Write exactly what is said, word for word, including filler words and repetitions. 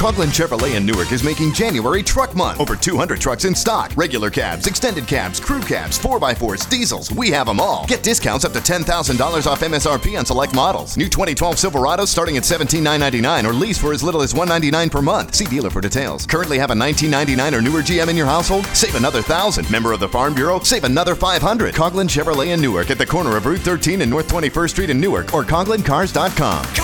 Coughlin Chevrolet in Newark is making January Truck Month. Over two hundred trucks in stock. Regular cabs, extended cabs, crew cabs, four by fours, diesels. We have them all. Get discounts up to ten thousand dollars off M S R P on select models. New twenty twelve Silverados starting at seventeen thousand nine hundred ninety-nine dollars or lease for as little as one hundred ninety-nine dollars per month. See dealer for details. Currently have a nineteen ninety-nine or newer G M in your household? Save another one thousand dollars. Member of the Farm Bureau? Save another five hundred dollars. Coughlin Chevrolet in Newark at the corner of Route thirteen and North twenty-first Street in Newark or Coughlin Cars dot com.